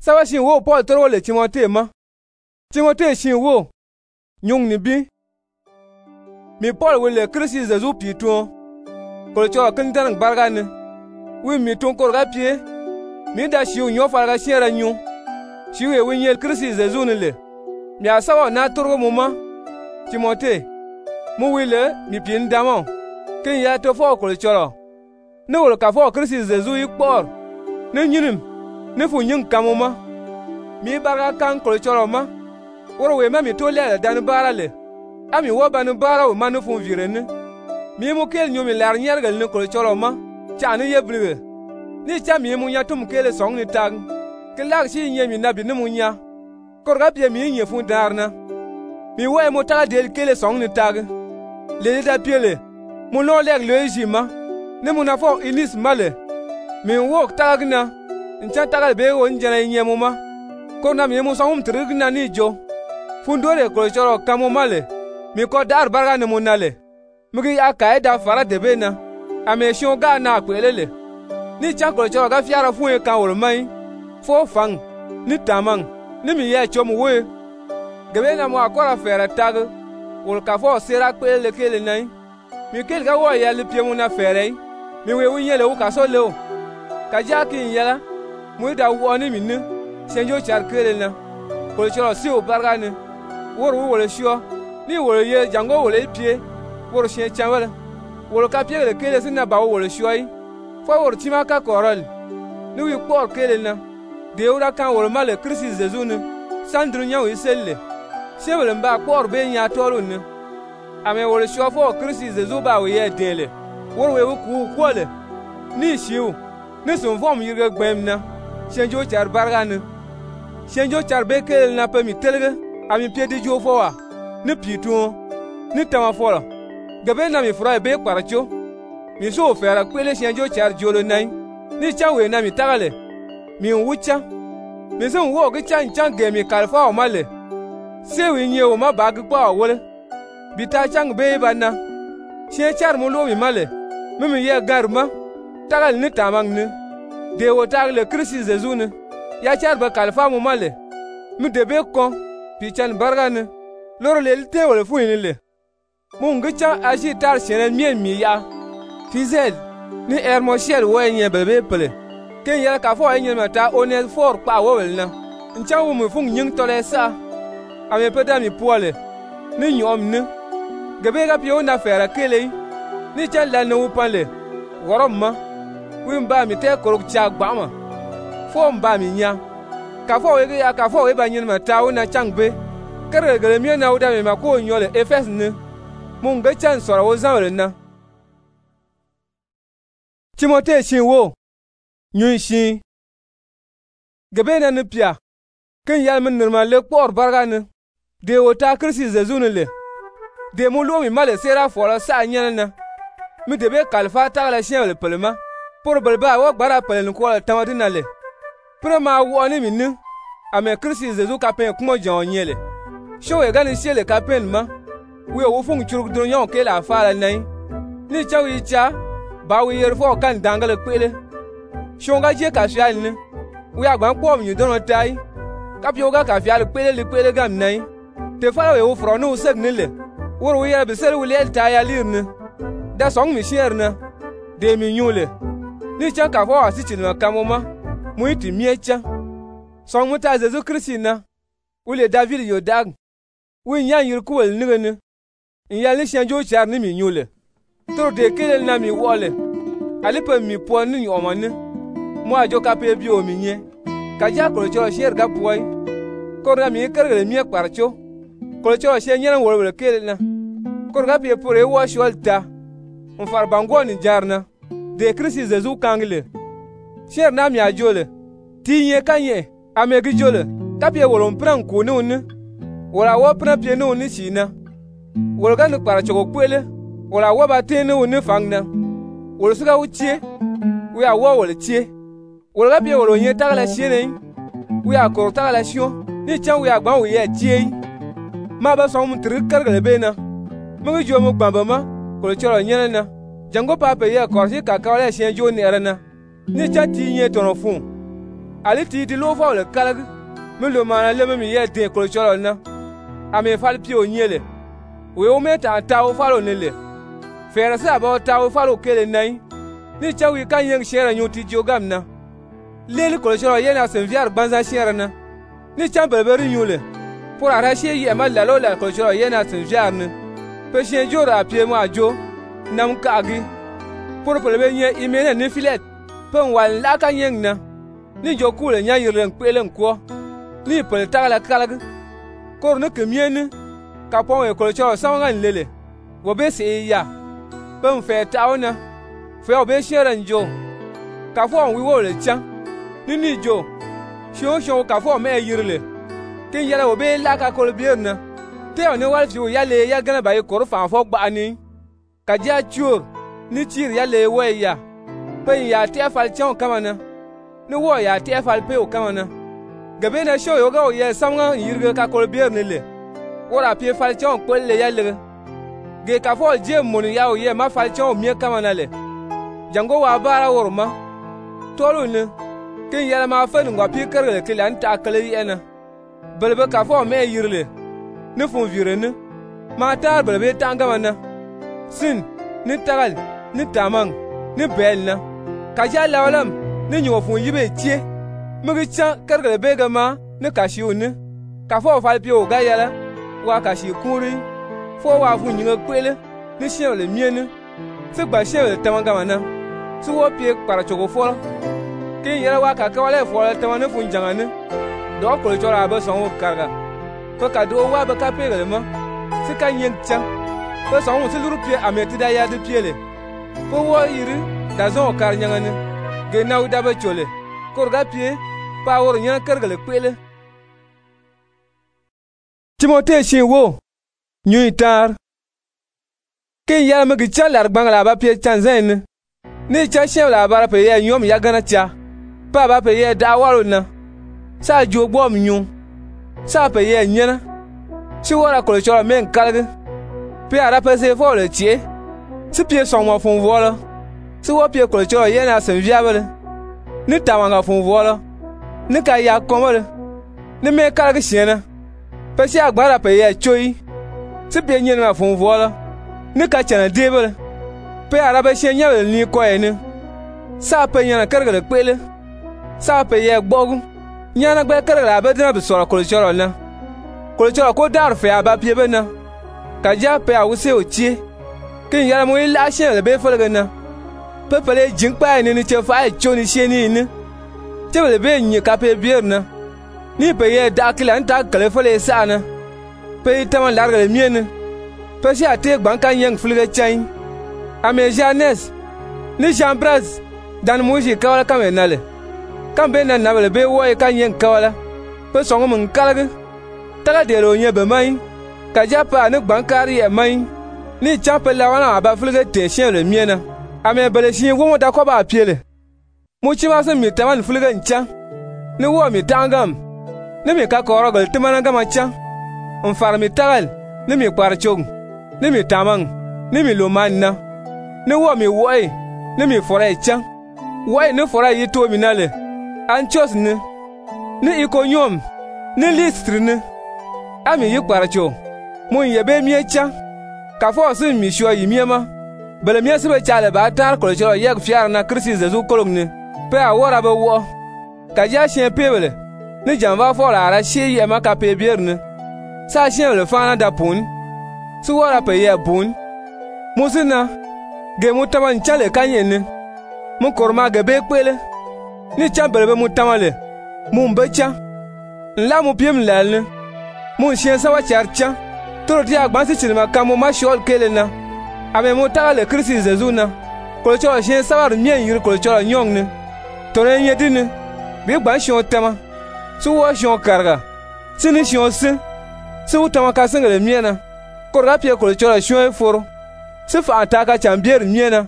Sawa shin wo Paul toro le Timote ma. Timote shin wo nyung ni bi. Mi Paul wele Christ Jésus pito. Ko cho kan tan barga ne. Wi mi ton ko ga pie. Mi da shi nyo fa ga shera nyu. Shi we wi nyel Christ Jésus ne le. Mi asawa na toro mo ma. Timote mu wile mi pin damo. Ken ya to fo ko choro. Ne wol ka fo Christ Jésus ikpor. Ne nyinim. Ne fu nyin kamoma. Mi barga kan ko choro ma. Woro we ma mi to le dan bara le. Ami wo ban bara o manu fu virene. Mi mu kel nyomi lar nyergal ne ko choro ma. Cha ne yebrige. Ni cha mi mu nya tum kele song ni tag. Ke lag shi nyemi nabi ne mu nya. Korga pie mi nye fu darna. Mi wo mo ta del kele song ni tag. Le da piele. Mu no leg le jima. Ne mu na fo inis male. Mi wo tagna. Ncha tagal be wo njana nyemu ma. Ko na mi mu song trigna ni jo. Fundore ko choro kamo male. Mi ko dar barga ne mu nale. Mi ya kaida fara debe na. Ame shonga na kwelele. Ni cha ko choro ga fiara fu e kan wol mai. Fo fang ni tamang ni mi ye chomu we. Gebe na mo akora fere tag. Wol ka fo sera kwelele kele nai. Mi kel ga wo ya le pie mu na fere. Mi we wunyele u ka so le o. Ka ja kin yela. Mu da wo ni mi ni. Senjo char kele na. Ko choro si o barga ne. Woro wole shio ni wole ye jango wole pie woro shie chanwala woro ka pie le kele sina ba wole shoi fo woro tima ka korol ni wi por kele na de ura kan woro male Christ Jésus ne sandru nya wi selle shebele mba por be nya tolu ne ame wole shio fo Christ Jésus ba wi ye dele woro we ku kwole ni shiu ni sun fom yirga gbem na shenjo char barga ne shenjo char be kele na pa mi telga ami piedi jo fowa ni pitu ni tama fola gabe na mi fura be kwaracho mi so fera kwele shenjo char jolo nai ni chawe na mi tagale mi wucha mi so wo ge chan ge mi kalfa o male se wi nye o ma bag kwa wole bita chang be bana she char mo lo mi male mi ye garma tagal ni tamang ni de wo tagle Christ Jésus ne ya char ba kalfa mo male mi de be ko pichan barga ne loro le te wala fu ni le mun gicha ashi tar shenen mien mi ya fizel ni ermoshel wo nye bebe pele ken ya ka fo nye mata onet for pa wo welna ncha wo mu fun nyin tole sa ame peda mi poale ni nyom ne gebe ga pio na fera kele ni cha la no pale woromma wimba mi te korok cha gbama fo mba mi nya ka fo we ya ka fo we ba nyin mata una changbe kare gele mi na uda me ma ko nyole efes ne mun ga chan sora wo zawre na Timote shin wo nyun shin gebe na ne pia ken yal min normal le por barga ne de wota Christ Jésus ne le de mu lo mi male sera fola sa nyana na mi de be kalfa ta la shin le pelma por balba wo gbara pelen ko la tamadina le prema wo ni mi ni ame Christ Jésus ka pen kuma jon nyele showe gani shele ka pen ma we wo fun churuk don yon ke la fala nai ni chawi cha ba we yer fo kan dangale kwele shonga je ka fial ni we agban pom nyu don tai ka pio ga ka fial kwele gam nai te fala we wo fro no seg ni le wor we yer be sel we le ta ya lir ni da song mi sher na de mi nyule ni cha ka fo asichin na kamoma muiti miecha song muta Jésus Christ na ule David yodag wi nya yir kuwel nigene in li shenjo char ni mi nyule tro de kele na mi wole ali pe mi po ni omane mo ajo ka pe bi o mi nye ka ja ko cho sher ga poy ko ra mi kergele mi kwarcho ko cho she nyen wol kele na ko ga pe pore wo shwalta on far bango ni jarna de Christ Jésus kangle sher na mi ajole tinye kanye amegi jole kapye wolon pran ko ne woni wala wo pran pye ne woni china wol ga ne kwara choko kwele wala wo ba te ne woni fangna wol suga uchie wi awo wol chie wol ga pye wolon ye tagala chiene wi akor tagala chio ni chan wi agban wi ye chie ma ba so mu tri kargale bena megi jo mu gbamba ma ko choro nyene na jango papa ye korsi ka kawle chien jo ni erana ni chan ti nye tono fun Ali ti lo fa le kalag. Me lo mana le me mi ye de ko choro na. Ame fal pi o nyele. We o meta ta o falo ne le. Fere sa ba ta o falo kele nai. Ni chawi kan yeng shera nyuti jogam na. Lele ko choro ye na sen viar banza shera na. Ni chambe beri nyule. Pour arracher ye ma la lo la ko choro ye na sen viar ne. Pe chien jora pie mo ajo. Nam kagi. Pour pelebe nye imene ni filet. Pe wan la kan yeng na. Ni jokule nya yiren kwelen ko. Ni pel tagala kalag. Kor ne kemiene. Kapon e ko choro sawangan lele. Wo be se ya. Pe mfe taona. Fe obe shera njo. Kafo wi wo le chan. Ni jo. Shio kafo me yirle. Kin yala obe la ka ko bierna. Te on wal fi ya le ya gana ba ko fa fo gba ni. Ka ja chur. Ni tir ya le we ya. Pe ya te fal chan kamana. Ni wo ya te fal pe o kamana. Gabe na show yo ga o ye samga yirge ka ko bierne le. Wora pie fal chan ko le ya le. Ge ka fo je mon ya o ye ma fal chan mi kamana le. Jango wa bara worma. Tolu ne. Kin yala ma fa ngwa pi kerle kilan ta kale yana. Belbe ka fo me yirle. Ne fon virene. Ma tar belbe tanga mana. Sin, ni tagal, ni tamang, ni belna. Ka ja lawalam, ni nyo fon yibe tie. Mugi cha kerle bega ma, ni kashi one. Ka fo fal pi o ga yala. Wa kashi kuri. Fo wa fu nyinga kwele. Ni shien le miene. Se gba shien le tamanga mana. Su wo pi para chogo fo. Kin yala wa ka wale fo le tamane fu njangane. Do ko chora ba son wo karga. Ko ka do wa ba ka pegele ma. Se ka nyen cha. Ko son wo se luru pie ameti da ya de piele. Ko wo yiri da zon kar nyangane. Ge na u da ba chole. Ko ga pie pa wor nyan kargele kwele. Timote shin wo. Nyuitar. Kin yala ma gi cha lar bangala ba pie chanzen. Ni cha shen la ba pe ye nyom ya gana cha. Pa ba pe ye da waro na. Sa jo gbo mnyu. Sa pe ye nyena. Si wora ko choro men kalge. Pe ara pe se fo le tie. Si pie son mo fon vola. Si wo pie ko choro ye na sen viabele. Ni tawanga fon vola. Ni ka ya komole. Ni me kalge shena. Pe si agbara pe ye choi. Si pie nyena na fon vola. Ni ka chana debele. Pe ara be shenya le ni ko ene. Sa pe nyana kargale kwele. Sa pe ye gbogu. Nyana gbe kargale abedina be soro ko choro na. Ko choro ko dar fe aba pie be na. Ka ja pe awuse ochie. Kin yala mo ila shen le be folga na. Pe pele jingpa ni che fa e choni sheni ni. Che le be nyi ka pe bier na. Ni pe ye dakila nta kale fole sa na. Pe taman largale miene. Pe si ate gbanka yang fulga chain. Ame Janes. Ni Jambraz. Dan muji kawala kame nale. Kambe na nabele be wo e kan yen kawala. Pe songo mun kalage. Taga de lo nye be mai. Ka japa ne bankari e mai. Ni champe la wana aba fulge te chien le miena. Ame bele chien wo mo da ko ba piele. Mu chi ma se mi taman fulge ncha. Ni wo mi tangam. Ni mi ka koro gol timana gama cha. On far mi tagal. Ni mi kwar chog. Ni mi tamang. Ni mi lo manna. Ni wo mi woi. Ni mi fora cha. Woi ni fora yi to mi nale. Anchos ni. Ni ikonyom. Ni listri ni. Ami yi kwar chog. Mun yebe mie cha. Ka fo sin mi sho yi mie ma. Bele mie se be chale ba tar ko choro yek fiar na Kristi Jesu kolong ni. Pe awora be wo. Ka ja chien pebele. Ni janva fo la ara she yi ma ka pe bier ni. Sa chien le fana da pun. Su wora pe ye pun. Musina. Ge mutaman chale kanyen ni. Mun korma ge be kwele. Ni chambele be mutamale. Mun becha. La mu piem lal ni. Mun chien sa wa charcha. Toro ti agbansi chirima kamo ma shol kele na. Ame mo taga le Kristi Jesu na. Ko choro chien sawar mien yir ko choro nyong ni. Tore nyedi ni. Bi gban shon tema. Su wo shon karga. Sini shon sin. Su tama ka singale miena. Ko rapie ko choro shon foro. Si fa ataka chambier miena.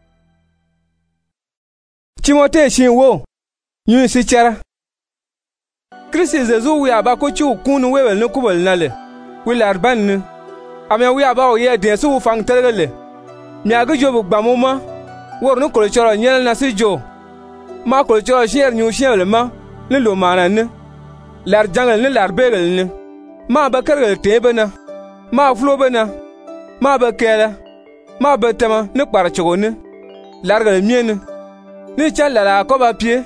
Timote shin wo. Yin si chara. Kristi Jesu wi aba ko chu kunu wewel ne kubal nale. Wilar ban ni. Ame wi aba o ye de su fang tergele. Mi agi jobu gbamuma. Wor no kolo choro nyel na si jo. Ma kolo choro sher nyu sher le ma. ni lo mana ni lar jangal ni lar begel ni ma ba kargal tebe na ma flobe na ma ba kela ma ba tama ni kparchogo ni largal mieni ni chan la ko ba pie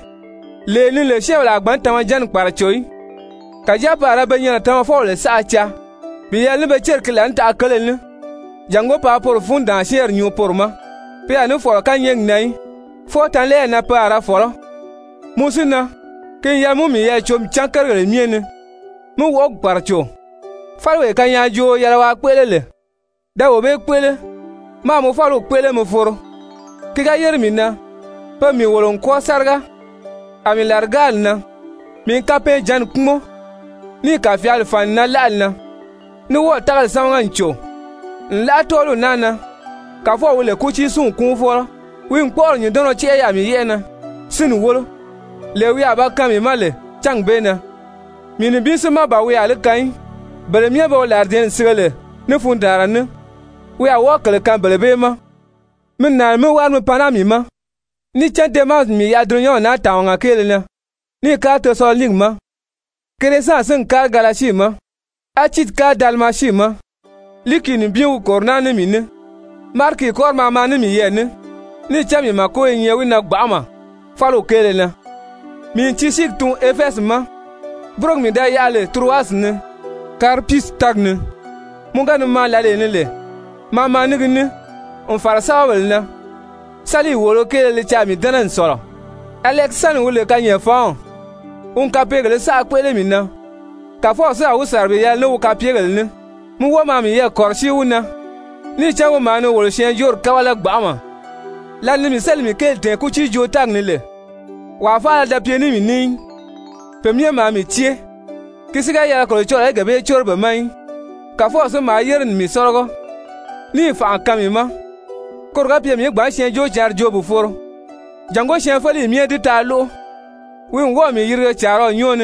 le ni le shew la gban tama jan kparchoi ka ja para ba nyana tama fo le sa cha bi ya ni ba cher klan ta kalen ni jango pa por funda sher nyu porma pe anu fo kan yeng nai fo tan le na para fo musina ken ya mu mi ya chom chankar le miene mu wok parcho falwe kan ya jo ya wa kwelele da wo be kwele ma mu falu kwele mu foro ke ga yer minna pa mi wolon ko sarga ami largal na mi kape jan kumo ni ka fi alfan na lalna ni wo tagal sawan cho la tolu nana ka fo wole kuchi sun kun foro win por nyi dono che ya mi yena sin wolo le wi aba kami male chang bena mini bisu ma ba wi ale kai bele mi ba la den sigale ne fundara ne wi a wokale kan bele be ma min na mi war mi panami ma ni chante ma mi ya dronyo na tawanga kele na ni ka to so ling ma kere sa sin kar galashi ma a chit ka dalma shi ma likini biu korna ne mine marki korma ma ne mi yene ni chami ma ko yen yewi na gbama falo kele na mi ti sik tun efes ma brok mi da yale truas ne kar pis tagne munga no ma lale ne le mama ni gni on farsa wal na sali wolo kele le chami danan solo alexan wole kanye fa on ka pegele sa kwele mi na ka fo sa usarbe ya no ka pegele ne mu wo ma mi ye korshi una ni chawo ma no wol shen jor kawala gbama la ni mi sel mi kelte ku chi jo tag ni le wa fa da pie ni mi ni pemie ma mi tie kisiga ya ko chora ga be chor ba mai ka fo so ma yer ni mi sorgo ni fa kami ma korga pie mi gba shen jo jar jo bu foro jango shen fali mi di talo win wo mi yire charo nyone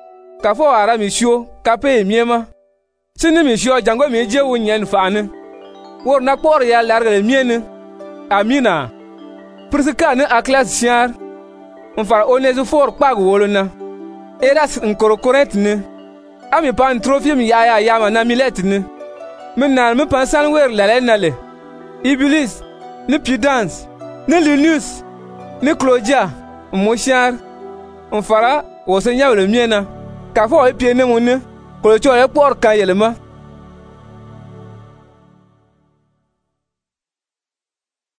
ka fo ara mi sho ka pe mi ma sini mi sho jango mi je wu nyen fa ne wor na por ya larga mi ne amina prisika ne a class siar on far onezu for pag wolona eras nkoro correct ne ami pan trophy mi ya ma na milet ne min na mi pan san wer la na le iblis ni pidance ni linus ni clodia mo siar on fara wo se nyawo le miena ka fo e pie ne mo ne ko cho e por kan yelema